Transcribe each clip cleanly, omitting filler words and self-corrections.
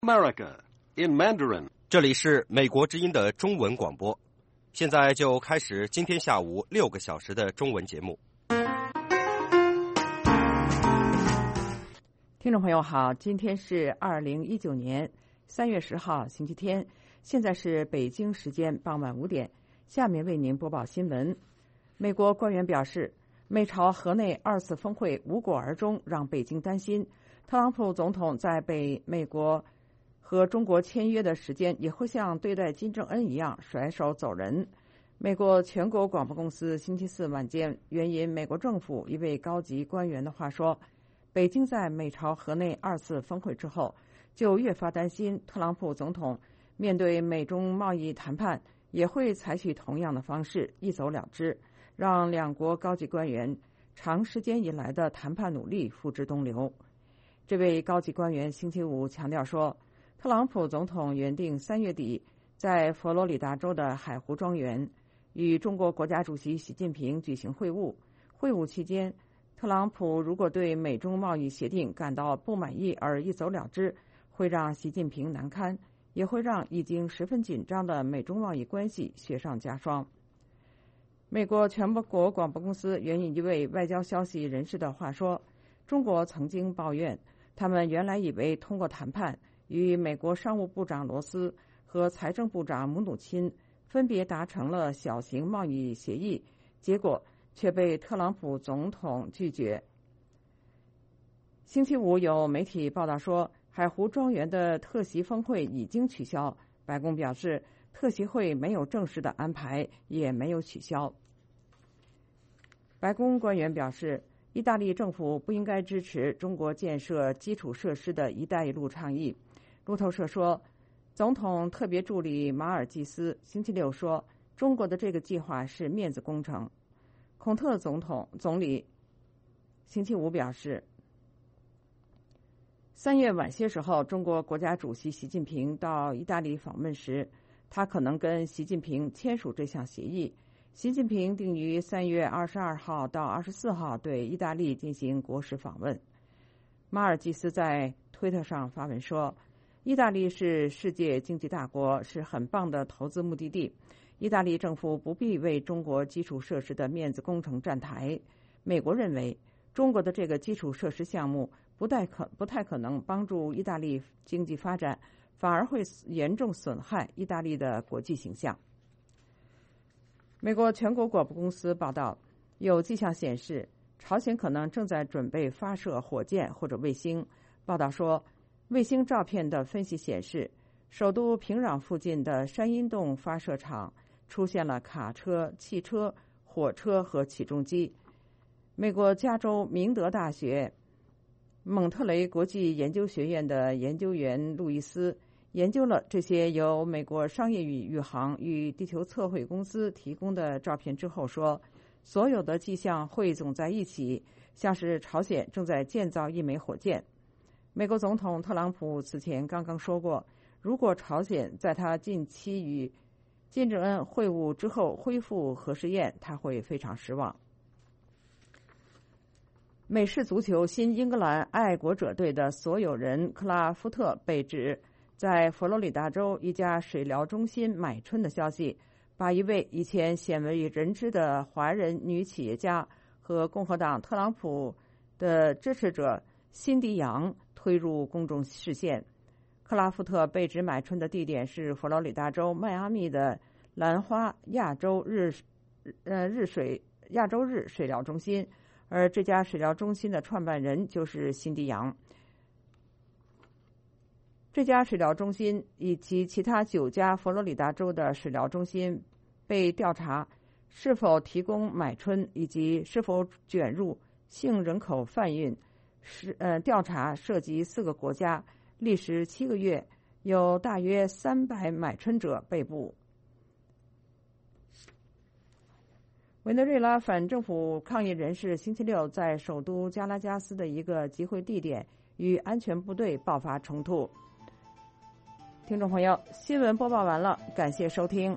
America in Mandarin。 这里是美国之音的中文广播，现在就开始今天下午6个小时的中文节目。 听众朋友好，今天是2019年3月10号星期天，现在是北京时间傍晚5点，下面为您播报新闻。美国官员表示，美朝河内2次峰会无果而终，让北京担心特朗普总统在美国和中国签约的时间也会像对待金正恩一样甩手走人。美国全国广播公司星期四晚间援引美国政府一位高级官员的话说，北京在美朝河内2次峰会之后，就越发担心特朗普总统面对美中贸易谈判也会采取同样的方式一走了之，让两国高级官员长时间以来的谈判努力付之东流。这位高级官员星期五强调说，特朗普总统原定3月底在佛罗里达州的海湖庄园与中国国家主席习近平举行会晤。会晤期间，特朗普如果对美中贸易协定感到不满意而一走了之，会让习近平难堪，也会让已经十分紧张的美中贸易关系雪上加霜。美国全国广播公司援引一位外交消息人士的话说，中国曾经抱怨，他们原来以为通过谈判与美国商务部长罗斯和财政部长姆努钦分别达成了小型贸易协议，结果却被特朗普总统拒绝。星期五有媒体报道说，海湖庄园的特席峰会已经取消，白宫表示特席会没有正式的安排，也没有取消。白宫官员表示，意大利政府不应该支持中国建设基础设施的一带一路倡议。路透社说，总统特别助理马尔济斯星期六说，中国的这个计划是面子工程。孔特总理星期五表示，3月晚些时候，中国国家主席习近平到意大利访问时，他可能跟习近平签署这项协议。习近平定于3月22号到24号对意大利进行国事访问。马尔济斯在推特上发文说，意大利是世界经济大国，是很棒的投资目的地。意大利政府不必为中国基础设施的面子工程站台。美国认为，中国的这个基础设施项目不太可能帮助意大利经济发展，反而会严重损害意大利的国际形象。美国全国广播公司报道，有迹象显示，朝鲜可能正在准备发射火箭或者卫星。报道说，卫星照片的分析显示，首都平壤附近的山阴洞发射场出现了卡车、汽车、火车和起重机。美国加州明德大学蒙特雷国际研究学院的研究员路易斯研究了这些由美国商业宇航与地球测绘公司提供的照片之后说，所有的迹象汇总在一起，像是朝鲜正在建造一枚火箭。美国总统特朗普此前刚刚说过，如果朝鲜在他近期与金正恩会晤之后恢复核试验，他会非常失望。美式足球新英格兰爱国者队的所有人克拉夫特被指在佛罗里达州一家水疗中心买春的消息，把一位以前鲜为人知的华人女企业家和共和党特朗普的支持者辛迪杨推入公众视线。克拉夫特被指买春的地点是佛罗里达州迈阿密的兰花亚洲日水疗中心，而这家水疗中心的创办人就是辛迪杨。这家水疗中心以及其他9家佛罗里达州的水疗中心被调查是否提供买春以及是否卷入性人口贩运。调查涉及4个国家，历时7个月，有大约300买春者被捕。委内瑞拉反政府抗议人士星期六在首都加拉加斯的一个集会地点与安全部队爆发冲突。听众朋友，新闻播报完了，感谢收听。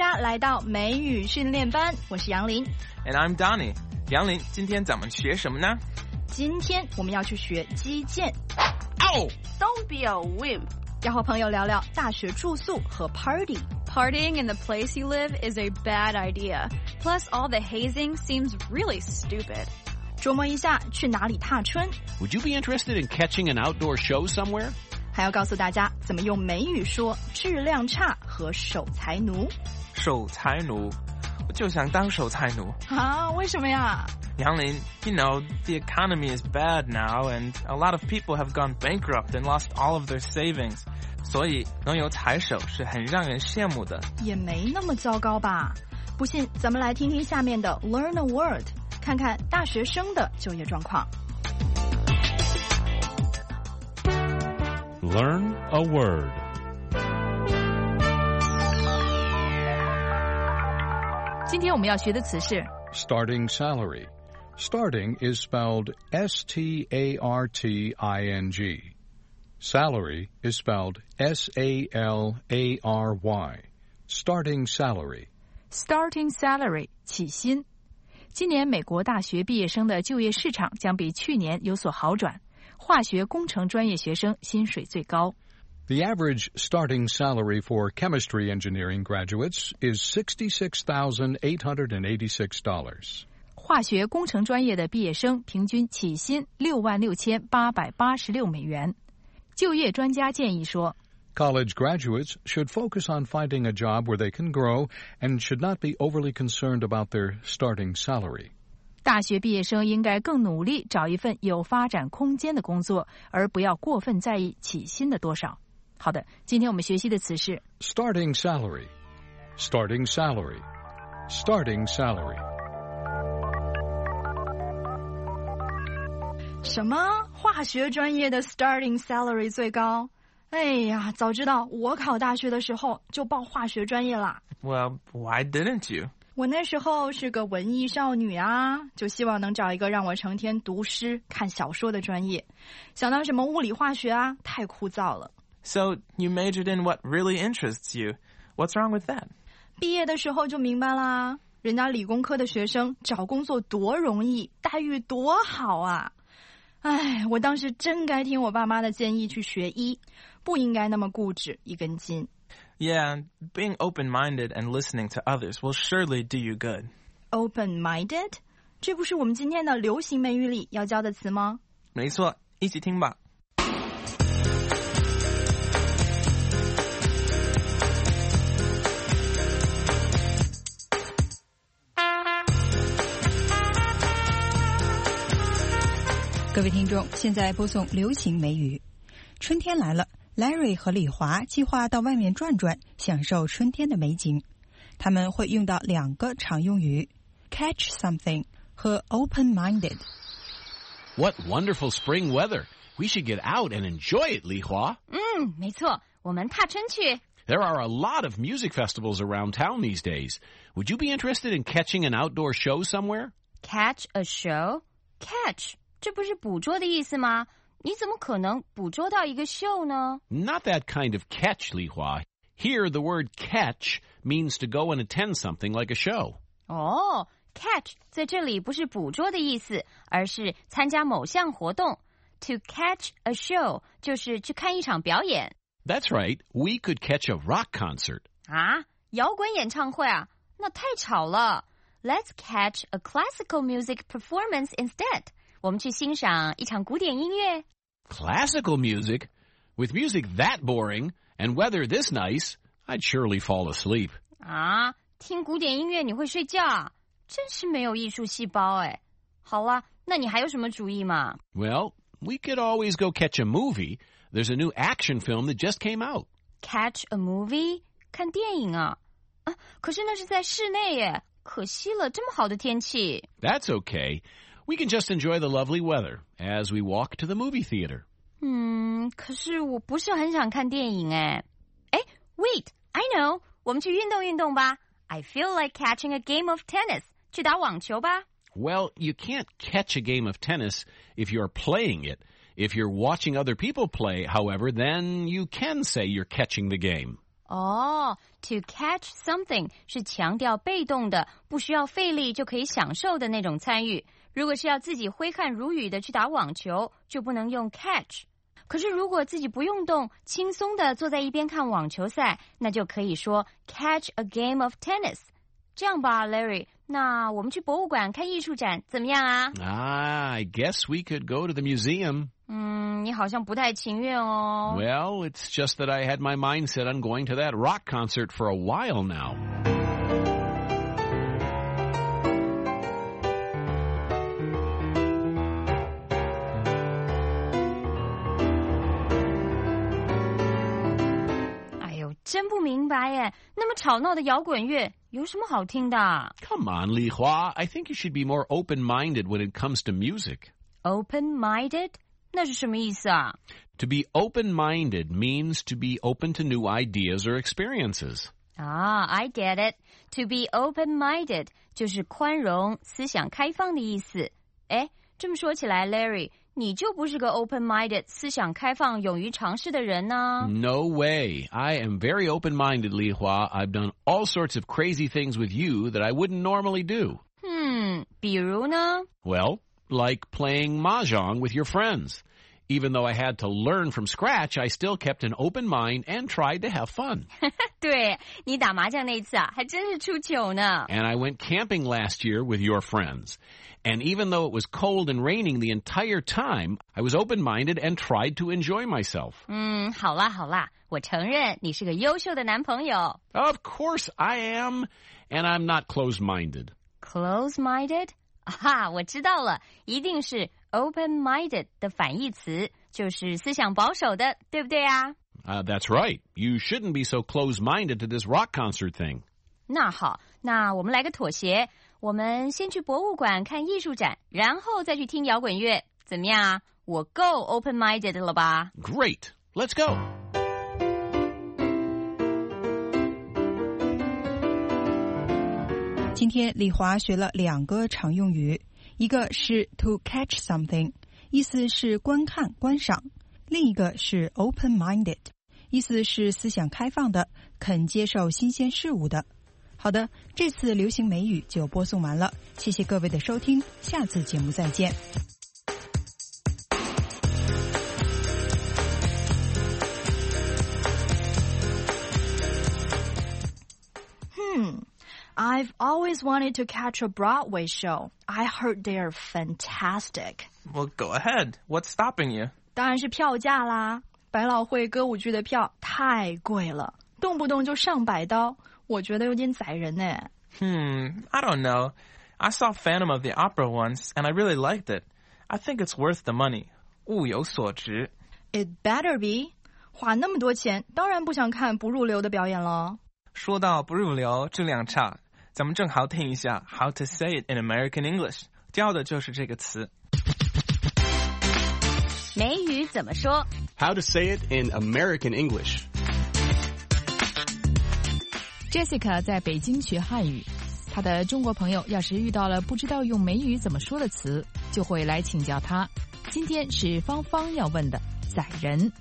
家来到美语训练班，我是杨林。 And I'm Donnie. 杨林，今天咱们学什么呢？ 今天我们要去学击剑。 哦 Don't be a wimp. 要和朋友聊聊大学住宿和 party。 Partying in the place you live is a bad idea. Plus, all the hazing seems really stupid. 琢磨一下去哪里踏春， Would you be interested in catching an outdoor show somewhere? 还要告诉大家怎么用美语说质量差和守财奴。 守财奴，我就想当守财奴。 啊，为什么呀？ 杨林 you know, the economy is bad now and a lot of people have gone bankrupt and lost all of their savings. 所以能有财手是很让人羡慕的。 也没那么糟糕吧？不信，咱们来听听下面的 Learn a Word， 看看大学生的就业状况。 Learn a word. 今天我们要学的词是 Starting salary. Starting is spelled S-T-A-R-T-I-N-G. Salary is spelled S-A-L-A-R-Y. Starting salary. Starting salary 起薪。今年美国大学毕业生的就业市场将比去年有所好转，化学工程专业学生薪水最高。 The average starting salary for chemistry engineering graduates is $66,886. 化学工程专业的毕业生平均起薪$66,886。就业专家建议说 College graduates should focus on finding a job where they can grow and should not be overly concerned about their starting salary. 大学毕业生应该更努力找一份有发展空间的工作，而不要过分在意起薪的多少。好的，今天我们学习的词是 Starting salary. Starting salary. Starting salary. 什么？化学专业的 starting salary 最高？哎呀，早知道我考大学的时候就报化学专业啦。 Well, why didn't you? 我那时候是个文艺少女啊，就希望能找一个让我成天读诗看小说的专业。想到什么物理化学啊，太枯燥了。 So, you majored in what really interests you. What's wrong with that? 毕业的时候就明白啦，人家理工科的学生找工作多容易，待遇多好啊。哎，我当时真该听我爸妈的建议去学医，不应该那么固执一根筋。 Yeah, being open-minded and listening to others will surely do you good. Open-minded？ 这不是我们今天的流行美语里要教的词吗？ 没错，一起听吧。 各位听众，现在播送流行美语。春天来了， Larry 和李华计划到外面转转，享受春天的美景。他们会用到两个常用语 catch something 和 open-minded。 What wonderful spring weather. We should get out and enjoy it, Li Hua. 没错，我们踏春去。 There are a lot of music festivals around town these days. Would you be interested in catching an outdoor show somewhere? Catch a show? Catch, 这不是捕捉的意思吗？你怎么可能捕捉到一个秀呢？ Not that kind of catch, Li Hua. Here, the word catch means to go and attend something like a show. 哦 catch 在这里不是捕捉的意思，而是参加某项活动。To catch a show 就是去看一场表演。 That's right. We could catch a rock concert. 啊，摇滚演唱会啊，那太吵了。Let's catch a classical music performance instead. 我们去欣赏一场古典音乐。 Classical music? With music that boring and weather this nice, I'd surely fall asleep. 啊，听古典音乐你会睡觉啊？真是没有艺术细胞哎。好啦，那你还有什么主意吗？ Well, we could always go catch a movie. There's a new action film that just came out. Catch a movie? 看电影啊？啊，可是那是在室内耶，可惜了，这么好的天气。 That's okay. We can just enjoy the lovely weather as we walk to the movie theater. 可是我不是很想看电影哎。Wait, I know. 我们去运动运动吧。I feel like catching a game of tennis. 去打网球吧。 Well, you can't catch a game of tennis if you're playing it. If you're watching other people play, however, then you can say you're catching the game. 哦 ，to catch something 是强调被动的，不需要费力就可以享受的那种参与。如果是要自己挥汗如雨的去打网球，就不能用 catch。可是如果自己不用动，轻松的坐在一边看网球赛，那就可以说 catch a game of tennis。这样吧 ，Larry， 那我们去博物馆看艺术展怎么样啊？ I guess we could go to the museum. 你好像不太情愿哦。 Well, it's just that I had my mind set on going to that rock concert for a while now. 哎呦，真不明白耶，那么吵闹的摇滚乐有什么好听的？ Come on, Li Hua. I think you should be more open-minded when it comes to music. Open-minded? 那是什么意思啊？ To be open-minded means to be open to new ideas or experiences. I get it. To be open-minded 就是宽容、思想开放的意思。哎，这么说起来 ，Larry， 你就不是个 open-minded、思想开放、勇于尝试的人呢？ No way. I am very open-minded, Li Hua. I've done all sorts of crazy things with you that I wouldn't normally do. 比如呢？ Well, like playing mahjong with your friends. Even though I had to learn from scratch, I still kept an open mind and tried to have fun. 对，你打麻将那次啊，还真是出糗呢。 And I went camping last year with your friends. And even though it was cold and raining the entire time, I was open-minded and tried to enjoy myself. 好啦，我承认你是个优秀的男朋友。 Of course I am. And I'm not closed-minded. Close-minded? 我知道了，一定是 open-minded 的反义词，就是思想保守的，对不对啊？ That's right. You shouldn't be so closed-minded to this rock concert thing. 那好，那我们来个妥协，我们先去博物馆看艺术展，然后再去听摇滚乐，怎么样啊？我够 open-minded 了吧？ Great. Let's go. .今天李华学了2个常用语，一个是 to catch something， 意思是观看观赏，另一个是 open-minded， 意思是思想开放的，肯接受新鲜事物的。好的，这次流行美语就播送完了，谢谢各位的收听，下次节目再见。 I've always wanted to catch a Broadway show. I heard they're fantastic. Well, go ahead. What's stopping you? 当然是票价啦，百老汇歌舞剧的票太贵了，动不动就上百刀，我觉得有点宰人呢。 I don't know. I saw Phantom of the Opera once, and I really liked it. I think it's worth the money. 物有所值。 It better be. 花那么多钱，当然不想看不入流的表演了。 说到不入流，质量差，咱们正好听一下 How to say it in American English， 教的就是这个词。 美语怎么说？ How to say it in American English. Jessica 在北京学汉语，她的中国朋友要是遇到了不知道用美语怎么说的词，就会来请教她。今天是芳芳要问的宰人。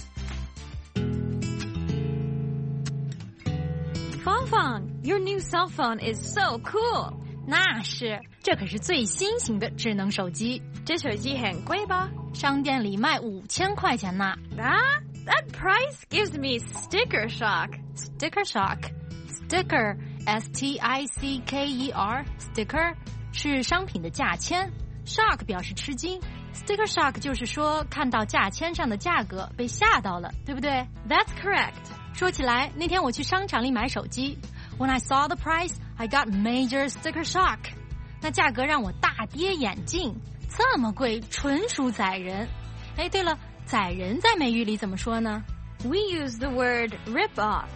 芳芳 Your new cell phone is so cool. 那是，这可是最新型的智能手机。 这手机很贵吧？ 商店里卖5000块钱呢。 That price gives me sticker shock. Sticker shock. Sticker, S-T-I-C-K-E-R. Sticker 是商品的价签。Shock 表示吃惊。Sticker shock 就是说看到价签上的价格被吓到了，对不对？ That's correct. 说起来，那天我去商场里买手机。When I saw the price, I got major sticker shock. 那价格让我大跌眼镜，这么贵，纯属宰人。哎，对了，宰人在美语里怎么说呢？ We use the word rip off.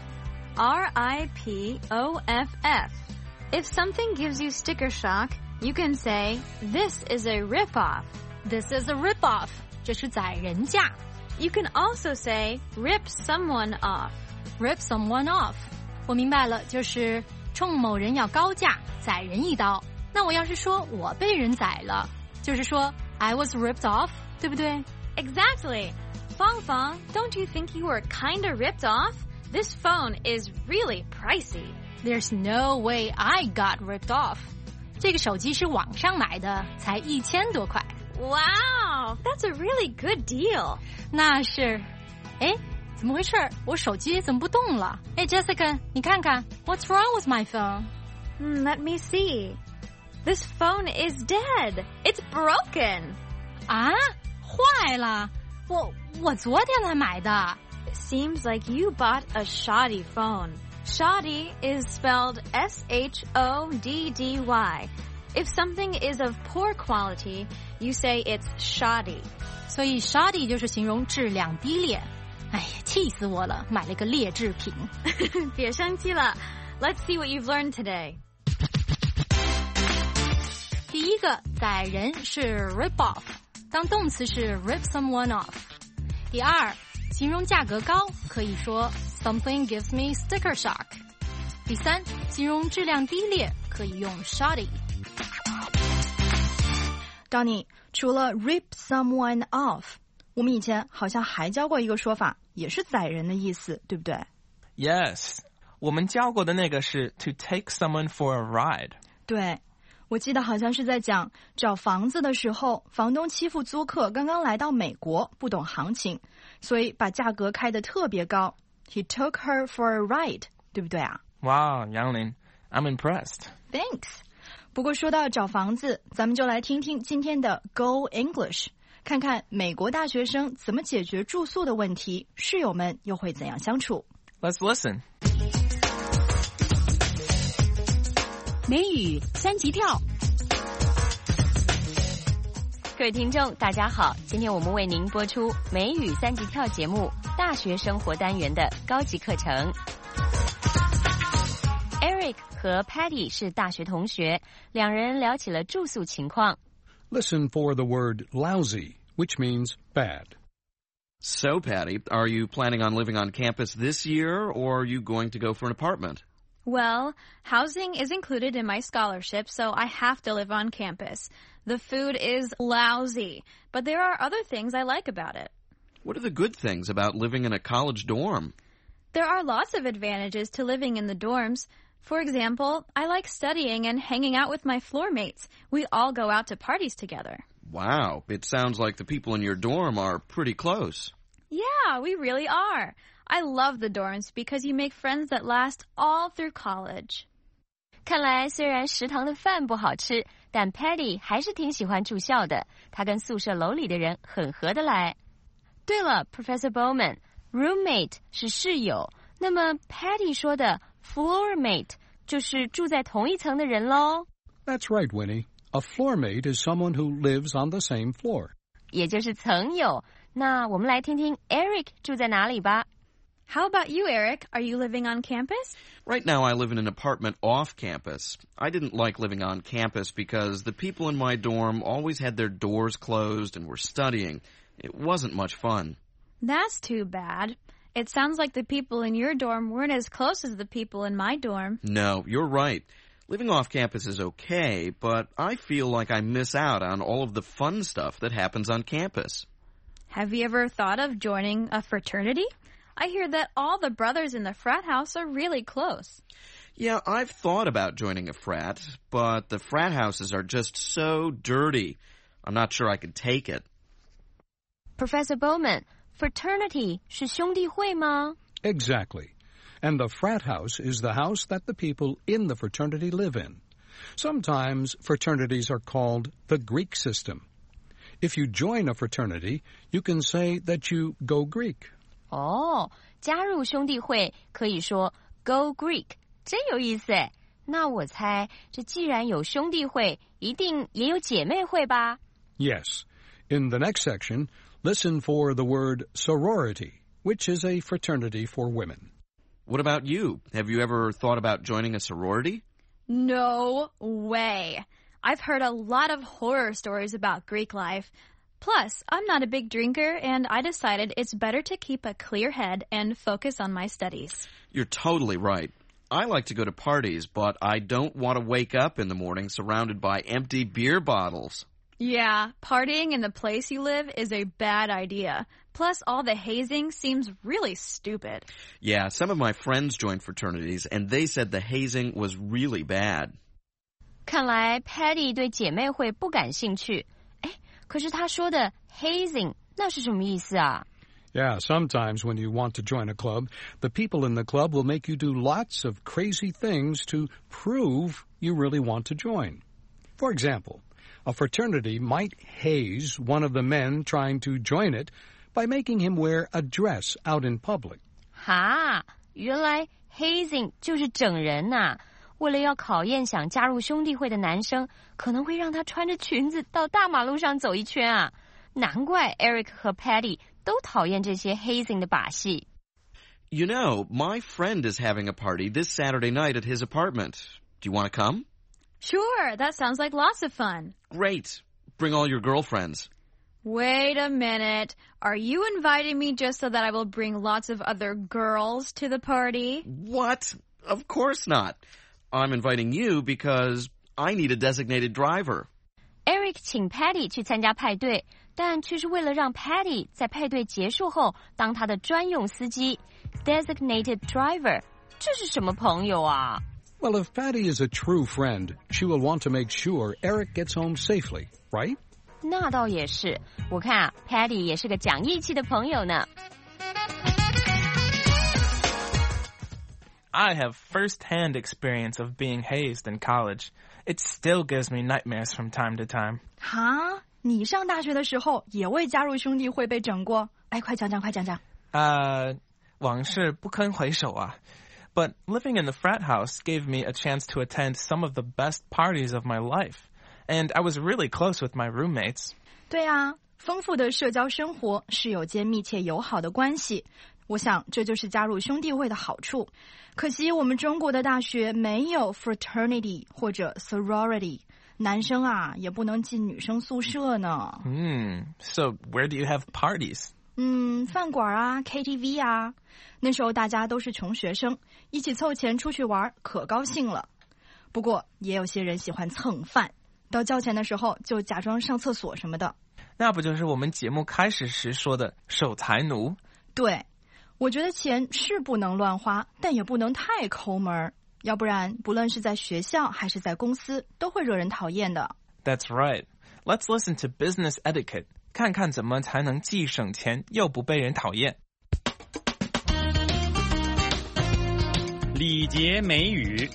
R-I-P-O-F-F. If something gives you sticker shock, you can say, This is a rip off. This is a rip off. 这是宰人价。 You can also say, Rip someone off. Rip someone off. 我明白了，就是冲某人要高价，宰人一刀。那我要是说我被人宰了，就是说 I was ripped off， 对不对？ Exactly. Fang Fang, don't you think you were kinda ripped off? This phone is really pricey. There's no way I got ripped off. 这个手机是网上买的，才1000多块。 Wow, that's a really good deal. 那是，哎，怎么回事？我手机怎么不动了？哎 ，Jessica， 你看看 ，What's wrong with my phone? Let me see. This phone is dead. It's broken. 啊，坏了！我昨天才买的。 Seems like you bought a shoddy phone. Shoddy is spelled S-H-O-D-D-Y. If something is of poor quality, you say it's shoddy. 所以 shoddy 就是形容质量低劣。哎呀，气死我了，买了个劣质品。 别生气了。Let's see what you've learned today. 第一个，宰人是 rip off， 当动词是 rip someone off。第二，形容价格高，可以说 something gives me sticker shock。第三，形容质量低劣，可以用 shoddy。Donnie， 除了 rip someone off， 我们以前好像还教过一个说法，也是宰人的意思，对不对？ Yes， 我们教过的那个是 to take someone for a ride。 对。我记得好像是在讲找房子的时候，房东欺负租客刚刚来到美国，不懂行情，所以把价格开得特别高。He took her for a ride， 对不对啊？ Wow, Yang-Ling, I'm impressed. Thanks. 不过说到找房子，咱们就来听听今天的 Go English， 看看美国大学生怎么解决住宿的问题，室友们又会怎样相处。 Let's listen. 美语3级跳， 各位听众大家好，今天我们为您播出美语3级跳节目大学生活单元的高级课程。Eric 和 Patty 是大学同学，两人聊起了住宿情况。 Listen for the word lousy, which means bad. So, Patty, are you planning on living on campus this year, or are you going to go for an apartment? Well, housing is included in my scholarship, so I have to live on campus. The food is lousy, but there are other things I like about it. What are the good things about living in a college dorm? There are lots of advantages to living in the dorms. For example, I like studying and hanging out with my floor mates. We all go out to parties together. Wow, it sounds like the people in your dorm are pretty close. Yeah, we really are. I love the dorms because you make friends that last all through college. 看来虽然食堂的饭不好吃，但 Patty 还是挺喜欢住校的。她跟宿舍楼里的人很合得来。对了 ，Professor Bowman， roommate 是室友，那么 Patty 说的 floor mate 就是住在同一层的人咯。 That's right, Winnie. A floor mate is someone who lives on the same floor. 也就是层友。那我们来听听 Eric 住在哪里吧。 How about you, Eric? Are you living on campus? Right now I live in an apartment off campus. I didn't like living on campus because the people in my dorm always had their doors closed and were studying. It wasn't much fun. That's too bad. It sounds like the people in your dorm weren't as close as the people in my dorm. No, you're right. Living off campus is okay, but I feel like I miss out on all of the fun stuff that happens on campus. Have you ever thought of joining a fraternity? I hear that all the brothers in the frat house are really close. Yeah, I've thought about joining a frat, but the frat houses are just so dirty. I'm not sure I could take it. Professor Bowman, fraternity 是兄弟会吗？ Exactly. And the frat house is the house that the people in the fraternity live in. Sometimes fraternities are called the Greek system. If you join a fraternity, you can say that you go Greek. 哦，加入兄弟会可以说 Go Greek， 真有意思诶。那我猜，这既然有兄弟会，一定也有姐妹会吧？ Yes. In the next section, listen for the word sorority, which is a fraternity for women. What about you? Have you ever thought about joining a sorority? No way. I've heard a lot of horror stories about Greek life. Plus, I'm not a big drinker, and I decided it's better to keep a clear head and focus on my studies. You're totally right. I like to go to parties, but I don't want to wake up in the morning surrounded by empty beer bottles. Yeah, partying in the place you live is a bad idea. Plus, all the hazing seems really stupid. Yeah, some of my friends joined fraternities, and they said the hazing was really bad. 看来 Patty 对姐妹会不感兴趣。哎，可是她说的 hazing 那是什么意思啊？ Yeah, sometimes when you want to join a club, the people in the club will make you do lots of crazy things to prove you really want to join. For example, a fraternity might haze one of the men trying to join it by making him wear a dress out in public. 哈，原来 hazing 就是整人呐。为了要考验想加入兄弟会的男生，可能会让他穿着裙子到大马路上走一圈啊。难怪 Eric 和 Patty 都讨厌这些 hazing 的把戏。 You know, my friend is having a party this Saturday night at his apartment. Do you want to come? Sure, that sounds like lots of fun. Great. Bring all your girlfriends. Wait a minute. Are you inviting me just so that I will bring lots of other girls to the party? What? Of course not. I'm inviting you because I need a designated driver. Eric 请 Patty 去参加派对，但却是为了让 Patty 在派对结束后当他的专用司机 designated driver。这是什么朋友啊？ Well, if Patty is a true friend, she will want to make sure Eric gets home safely, right? 那倒也是，我看啊 Patty 也是个讲义气的朋友呢。 I have first-hand experience of being hazed in college. It still gives me nightmares from time to time. 哈，你上大学的时候也未加入兄弟会被整过？哎，快讲讲，快讲讲。 往事不堪回首啊。But living in the frat house gave me a chance to attend some of the best parties of my life. And I was really close with my roommates. 对啊，丰富的社交生活，室友间密切友好的关系。我想这就是加入兄弟会的好处。可惜我们中国的大学没有 fraternity 或者 sorority， 男生啊也不能进女生宿舍呢。 So where do you have parties? 饭馆啊 ，KTV 啊。那时候大家都是穷学生，一起凑钱出去玩，可高兴了。不过也有些人喜欢蹭饭，到交钱的时候就假装上厕所什么的。 那不就是我们节目开始时说的守财奴？ 对。我觉得钱是不能乱花，但也不能太抠门，要不然不论是在学校还是在公司，都会惹人讨厌的。 That's right. Let's listen to business etiquette. 看看怎么才能既省钱又不被人讨厌。 礼节美语。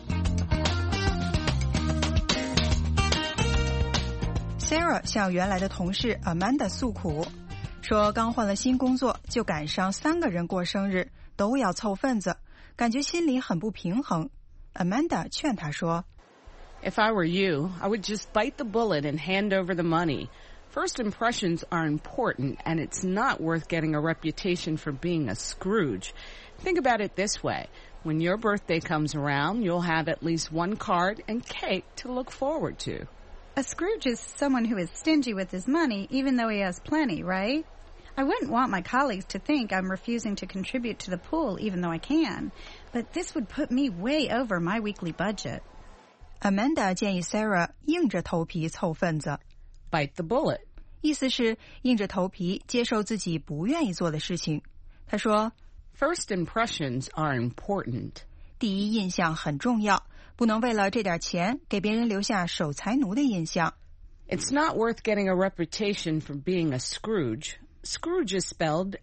Sarah 向原来的同事 Amanda 诉苦。说刚换了新工作，就赶上3个人过生日，都要凑份子，感觉心里很不平衡。Amanda 劝他说 If I were you, I would just bite the bullet and hand over the money. First impressions are important, and it's not worth getting a reputation for being a Scrooge. Think about it this way. When your birthday comes around, you'll have at least one card and cake to look forward to. A Scrooge is someone who is stingy with his money, even though he has plenty, right? I wouldn't want my colleagues to think I'm refusing to contribute to the pool, even though I can. But this would put me way over my weekly budget. Amanda 建议 Sarah 硬着头皮凑份子 Bite the bullet. 意思是硬着头皮接受自己不愿意做的事情。她说 First impressions are important. 第一印象很重要，不能为了这点钱给别人留下守财奴的印象。 It's not worth getting a reputation for being a Scrooge. Scrooge is spelled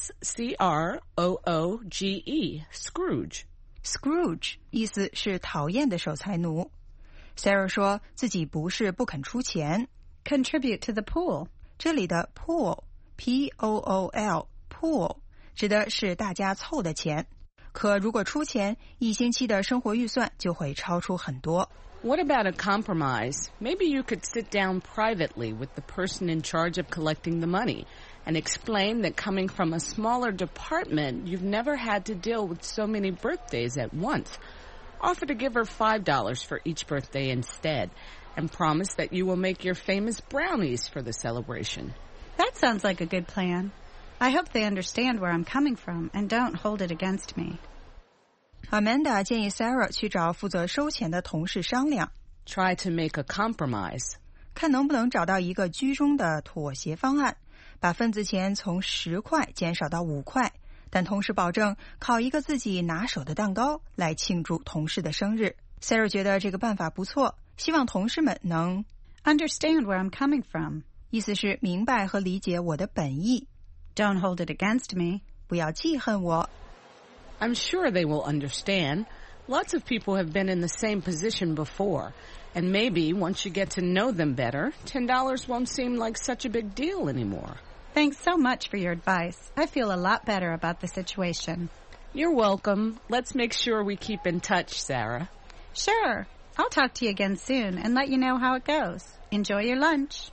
S-C-R-O-O-G-E. Scrooge. Scrooge 意思是讨厌的守财奴。Sarah 说自己不是不肯出钱。 Contribute to the pool. 这里的 pool, P-O-O-L, pool 指的是大家凑的钱。可如果出钱，一星期的生活预算就会超出很多。 What about a compromise? Maybe you could sit down privately with the person in charge of collecting the money and explain that coming from a smaller department, you've never had to deal with so many birthdays at once. Offer to give her $5 for each birthday instead, and promise that you will make your famous brownies for the celebration. That sounds like a good plan. I hope they understand where I'm coming from and don't hold it against me. Amanda 建议 Sarah 去找负责收钱的同事商量。 Try to make a compromise. 看能不能找到一个居中的妥协方案， 把份子钱从10块减少到5块，但同时保证烤一个自己拿手的蛋糕来庆祝同事的生日。Sarah 觉得这个办法不错，希望同事们能 understand where I'm coming from. 意思是明白和理解我的本意。 Don't hold it against me. 不要记恨我。 I'm sure they will understand. Lots of people have been in the same position before. And maybe once you get to know them better, $10 won't seem like such a big deal anymore. Thanks so much for your advice. I feel a lot better about the situation. You're welcome. Let's make sure we keep in touch, Sarah. Sure. I'll talk to you again soon and let you know how it goes. Enjoy your lunch.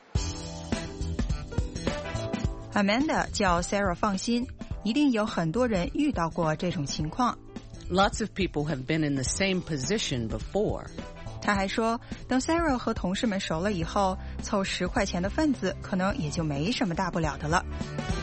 Amanda 叫 Sarah 放心，一定有很多人遇到过这种情况。 Lots of people have been in the same position before. 他还说，等 Sarah 和同事们熟了以后，凑10块钱的份子，可能也就没什么大不了的了。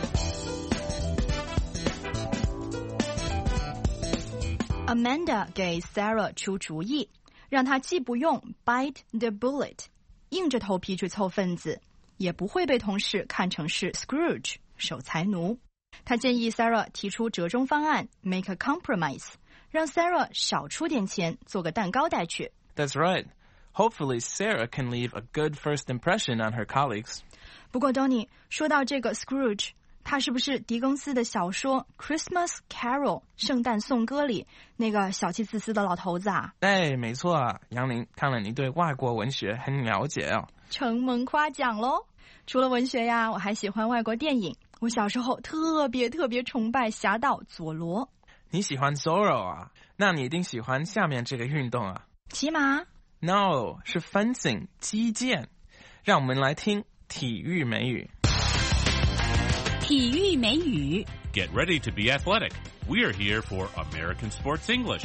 Amanda 给 Sarah 出主意，让她既不用 bite the bullet， 硬着头皮去凑份子，也不会被同事看成是 Scrooge 守财奴。她建议 Sarah 提出折中方案 make a compromise， 让 Sarah 少出点钱，做个蛋糕带去。 That's right. Hopefully, Sarah can leave a good first impression on her colleagues. 不过 Donny 说到这个 Scrooge， 他是不是狄更斯的小说 Christmas Carol 圣诞颂歌里那个小气自私的老头子啊？ 哎，没错啊，杨林，看来你对外国文学很了解哦。 承蒙夸奖咯。除了文学呀，我还喜欢外国电影。我小时候特别崇拜侠盗佐罗。 你喜欢 Zorro 啊？那你一定喜欢下面这个运动啊。 骑马 ？No， 是 fencing 击剑。让我们来听体育美语。 体育美语。 Get ready to be athletic. We're here for American Sports English.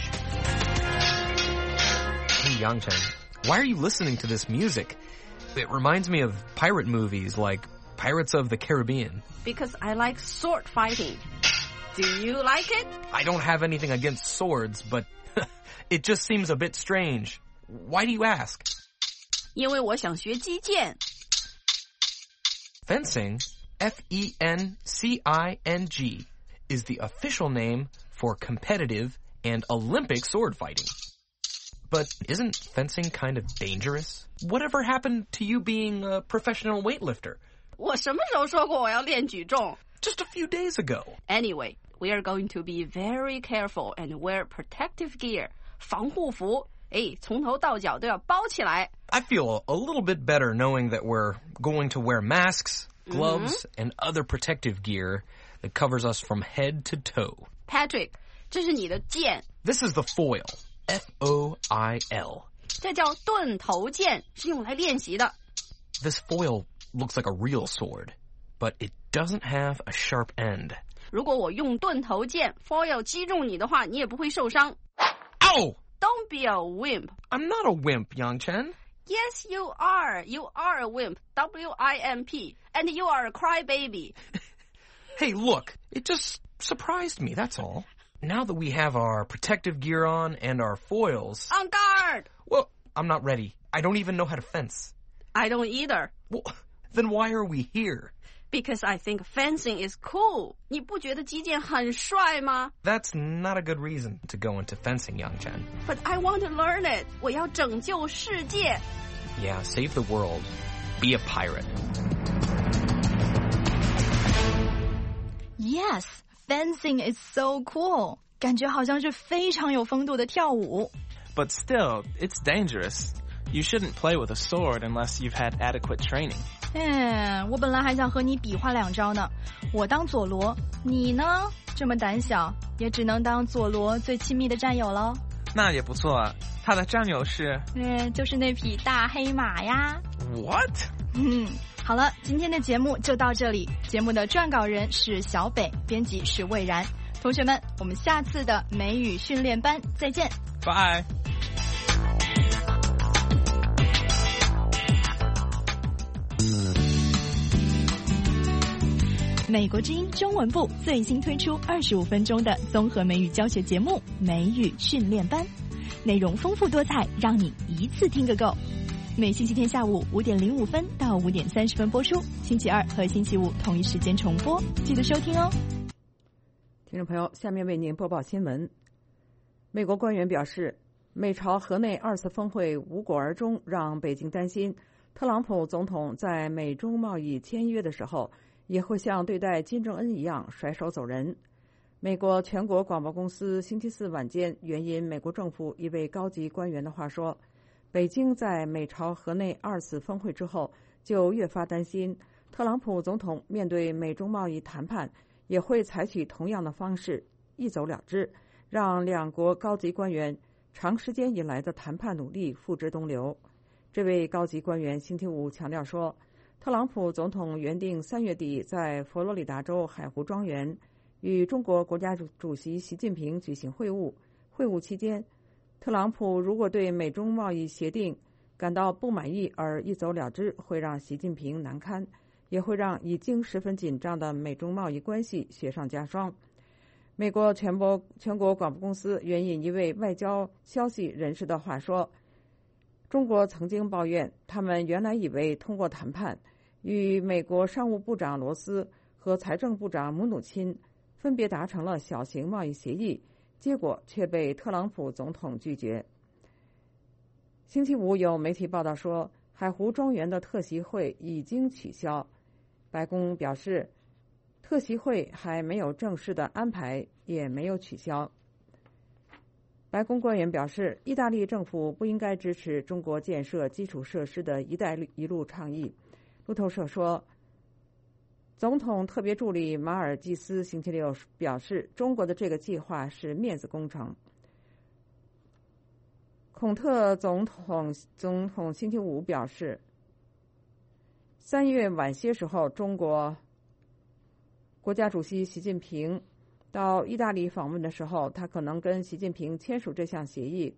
Hey, Yang-Chen, why are you listening to this music? It reminds me of pirate movies like Pirates of the Caribbean. Because I like sword fighting. Do you like it? I don't have anything against swords, but it just seems a bit strange. Why do you ask? 因为我想学击剑。 Fencing, F-E-N-C-I-N-G, is the official name for competitive and Olympic sword fighting. But isn't fencing kind of dangerous? Whatever happened to you being a professional weightlifter? 我什么时候说过我要练举重？ Just a few days ago. Anyway, we are going to be very careful and wear protective gear. 防护服，从头到脚都要包起来。 I feel a little bit better knowing that we're going to wear masks, gloves, and other protective gear that covers us from head to toe. Patrick, 这是你的剑。 This is the foil, F-O-I-L. 这叫钝头剑，是用来练习的。 This foil looks like a real sword, but it doesn't have a sharp end. 如果我用钝头剑 foil 击中你的话，你也不会受伤。 Ow! Don't be a wimp. I'm not a wimp, Yang-Chen. Yes, you are. You are a wimp. W-I-M-P. And you are a crybaby. Hey, look. It just surprised me, that's all. Now that we have our protective gear on and our foils... On guard! Well, I'm not ready. I don't even know how to fence. I don't either. Well, then why are we here? Because I think fencing is cool. 你不觉得击剑很帅吗？ That's not a good reason to go into fencing, Yang-Chen. But I want to learn it. 我要拯救世界。 Yeah, save the world. Be a pirate. Yes, fencing is so cool. 感觉好像是非常有风度的跳舞。 But still, it's dangerous. You shouldn't play with a sword unless you've had adequate training. 我本来还想和你比划2招呢。我当佐罗，你呢？这么胆小，也只能当佐罗最亲密的战友喽。 那也不错啊。他的战友是？ 就是那匹大黑马呀。 What? 好了，今天的节目就到这里。节目的撰稿人是小北，编辑是魏然。同学们，我们下次的美语训练班再见。 Bye. 美国之音中文部最新推出25分钟的综合美语教学节目《美语训练班》，内容丰富多彩，让你一次听个够。 每星期天下午5点05分到5点30分播出，星期二和星期五同一时间重播，记得收听哦。 听众朋友，下面为您播报新闻。美国官员表示，美朝河内2次峰会无果而终，让北京担心特朗普总统在美中贸易签约的时候，也会像对待金正恩一样甩手走人。美国全国广播公司星期四晚间援引美国政府一位高级官员的话说，北京在美朝河内2次峰会之后，就越发担心特朗普总统面对美中贸易谈判也会采取同样的方式一走了之，让两国高级官员长时间以来的谈判努力付之东流。这位高级官员星期五强调说，特朗普总统原定3月底在佛罗里达州海湖庄园与中国国家主席习近平举行会晤。会晤期间，特朗普如果对美中贸易协定感到不满意而一走了之，会让习近平难堪，也会让已经十分紧张的美中贸易关系雪上加霜。美国全国广播公司援引一位外交消息人士的话说，中国曾经抱怨，他们原来以为通过谈判与美国商务部长罗斯和财政部长姆努钦分别达成了小型贸易协议，结果却被特朗普总统拒绝。星期五有媒体报道说，海湖庄园的特席会已经取消。白宫表示，特席会还没有正式的安排，也没有取消。白宫官员表示，意大利政府不应该支持中国建设基础设施的一带一路倡议。路透社说，总统特别助理马尔济斯星期六表示，中国的这个计划是面子工程。孔特总统星期五表示，3月晚些时候，中国国家主席习近平到意大利访问的时候，他可能跟习近平签署这项协议。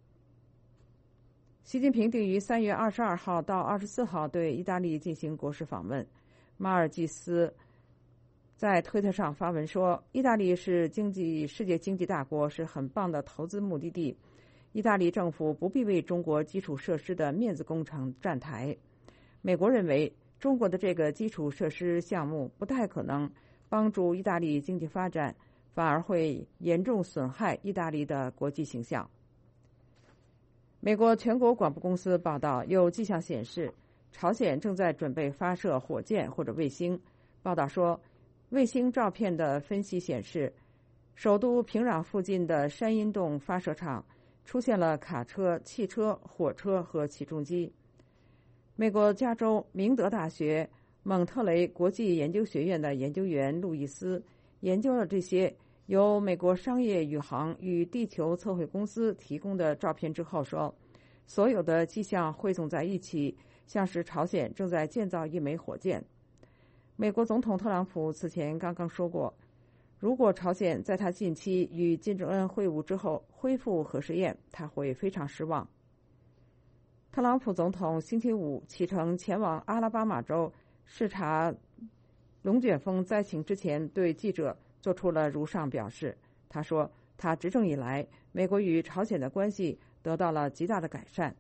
习近平定于3月22号到24号对意大利进行国事访问。马尔济斯在推特上发文说，意大利是世界经济大国，是很棒的投资目的地。意大利政府不必为中国基础设施的面子工程站台。美国认为，中国的这个基础设施项目不太可能帮助意大利经济发展，反而会严重损害意大利的国际形象。美国全国广播公司报道，有迹象显示，朝鲜正在准备发射火箭或者卫星。报道说，卫星照片的分析显示，首都平壤附近的山阴洞发射场出现了卡车、汽车、火车和起重机。美国加州明德大学蒙特雷国际研究学院的研究员路易斯研究了这些由美国商业宇航与地球测绘公司提供的照片之后说，所有的迹象汇总在一起，像是朝鲜正在建造一枚火箭。美国总统特朗普此前刚刚说过，如果朝鲜在他近期与金正恩会晤之后恢复核试验，他会非常失望。特朗普总统星期五启程前往阿拉巴马州视察龙卷风灾情之前，对记者做出了如上表示。他说，他执政以来，美国与朝鲜的关系得到了极大的改善。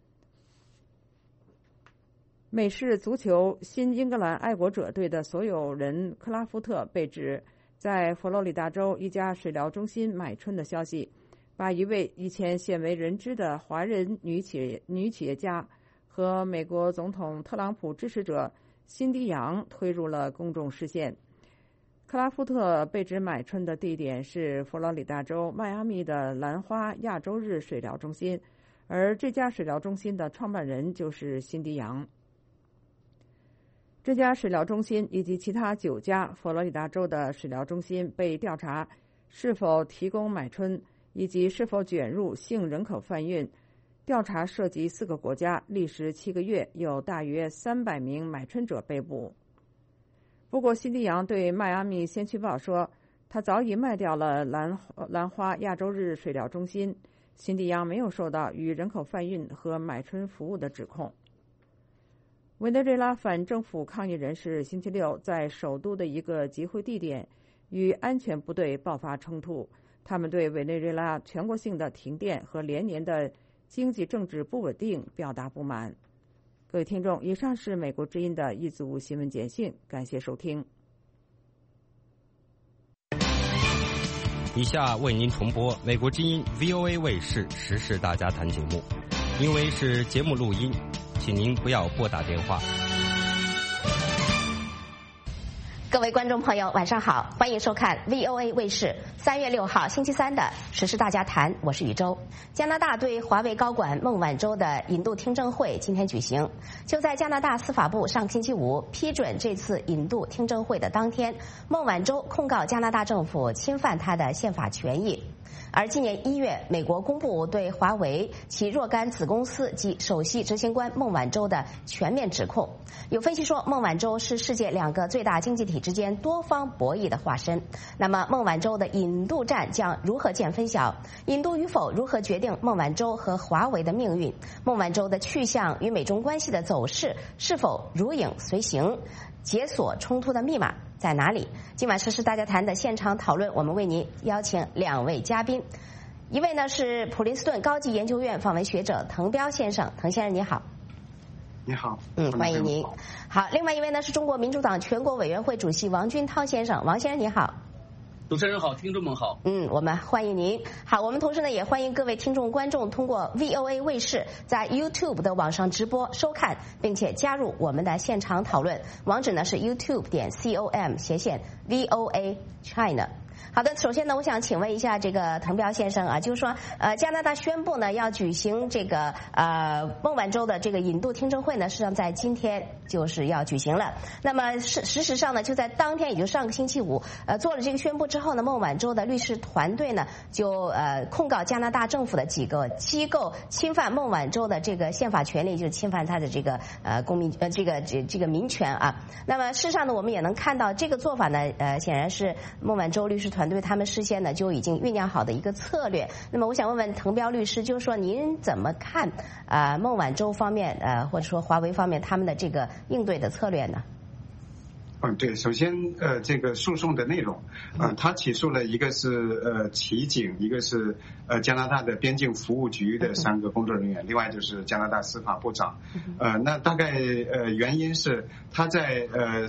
美式足球新英格兰爱国者队的所有人克拉夫特被指在佛罗里达州一家水疗中心买春的消息，把一位以前鲜为人知的华人女企业家和美国总统特朗普支持者辛迪杨推入了公众视线。克拉夫特被指买春的地点是佛罗里达州迈阿密的兰花亚洲日水疗中心，而这家水疗中心的创办人就是辛迪杨。这家水疗中心以及其他9家佛罗里达州的水疗中心被调查是否提供买春以及是否卷入性人口贩运。调查涉及4个国家，历时7个月，有大约300名买春者被捕。不过，辛迪杨对迈阿密先驱报说，他早已卖掉了兰花亚洲日水疗中心。辛迪杨没有受到与人口贩运和买春服务的指控。委内瑞拉反政府抗议人士星期六在首都的一个集会地点与安全部队爆发冲突，他们对委内瑞拉全国性的停电和连年的经济政治不稳定表达不满。各位听众，以上是美国之音的一组新闻简讯，感谢收听。 以下为您重播美国之音 VOA 卫视时事大家谈节目，因为是节目录音，请您不要拨打电话。 各位观众朋友，晚上好，欢迎收看 VOA 卫视3月6号星期三的时事大家谈，我是宇宙。加拿大对华为高管孟晚舟的引渡听证会今天举行。就在加拿大司法部上星期五批准这次引渡听证会的当天，孟晚舟控告加拿大政府侵犯她的宪法权益。而今年1月，美国公布对华为其若干子公司及首席执行官孟晚舟的全面指控。有分析说，孟晚舟是世界2个最大经济体之间多方博弈的化身。那么，孟晚舟的引渡战将如何见分晓？引渡与否如何决定孟晚舟和华为的命运？孟晚舟的去向与美中关系的走势是否如影随形？解锁冲突的密码在哪里？今晚时事大家谈的现场讨论，我们为您邀请2位嘉宾，一位呢是普林斯顿高级研究院访问学者滕彪先生，滕先生你好。 你好， 欢迎您。好，另外一位呢是中国民主党全国委员会主席王军涛先生，王先生你好。 主持人好，听众们好。 我们欢迎您。好，我们同时呢也欢迎各位听众观众通过 VOA 卫视在 YouTube 的网上直播收看，并且加入我们的现场讨论。网址呢是 youtube.com/VOA China。好的，首先呢，我想请问一下这个滕彪先生啊，就是说，加拿大宣布呢要举行这个孟晚舟的这个引渡听证会呢，实际上在今天就是要举行了。那么事实上呢，就在当天，也就上个星期五，做了这个宣布之后呢，孟晚舟的律师团队呢就控告加拿大政府的几个机构侵犯孟晚舟的这个宪法权利，就是侵犯他的这个公民这个民权啊。那么事实上呢，我们也能看到这个做法呢，显然是孟晚舟律师团队他们事先呢就已经酝酿好的一个策略。那么我想问问滕彪律师，就是说您怎么看孟晚舟方面或者说华为方面他们的这个应对的策略呢？ 对，首先这个诉讼的内容，他起诉了一个是骑警，一个是加拿大的边境服务局的3个工作人员，另外就是加拿大司法部长。那大概原因是他在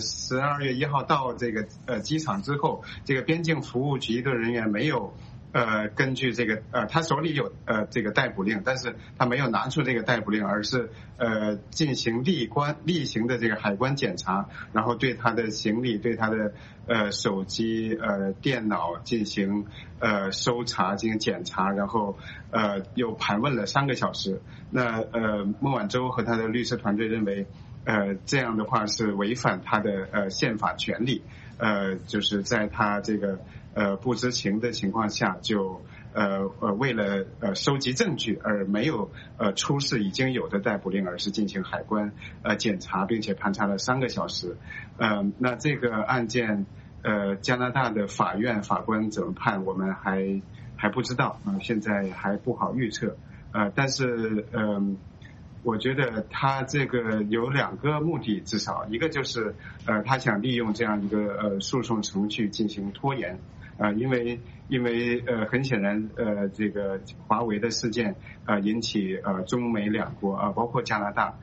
12月1号到这个机场之后，这个边境服务局的人员没有根据这个他手里有这个逮捕令，但是他没有拿出这个逮捕令，而是进行例行的这个海关检查，然后对他的行李、对他的手机、电脑进行搜查、进行检查，然后又盘问了3个小时。那孟晚舟和他的律师团队认为，这样的话是违反他的宪法权利，就是在他这个不知情的情况下，就为了收集证据而没有出示已经有的逮捕令，而是进行海关检查，并且盘查了3个小时。那这个案件加拿大的法院法官怎么判，我们还不知道，现在还不好预测。但是我觉得他这个有2个目的，至少一个就是他想利用这样一个诉讼程序进行拖延。因为很显然这个华为的事件引起中美2国包括加拿大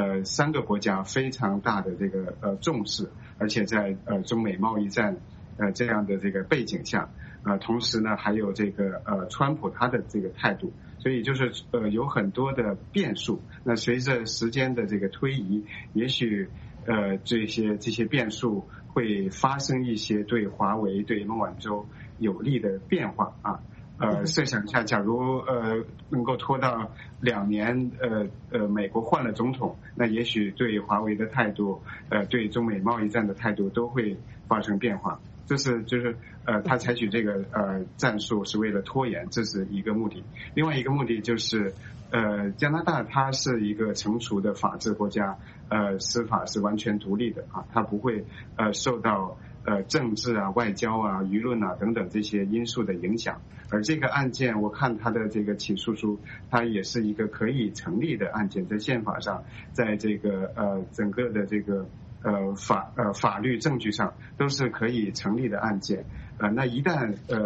3个国家非常大的这个重视，而且在中美贸易战这样的这个背景下，同时呢还有这个川普他的这个态度，所以就是有很多的变数。那随着时间的这个推移，也许这些变数会发生一些对华为、对孟晚舟有利的变化啊。设想一下，假如能够拖到2年，美国换了总统，那也许对华为的态度，对中美贸易战的态度都会发生变化。就是他采取这个战术是为了拖延，这是一个目的。另外一个目的就是加拿大它是一个成熟的法治国家，司法是完全独立的啊，它不会受到政治啊、外交啊、舆论啊等等这些因素的影响。而这个案件，我看它的这个起诉书，它也是一个可以成立的案件，在宪法上，在这个整个的这个法律证据上都是可以成立的案件。那一旦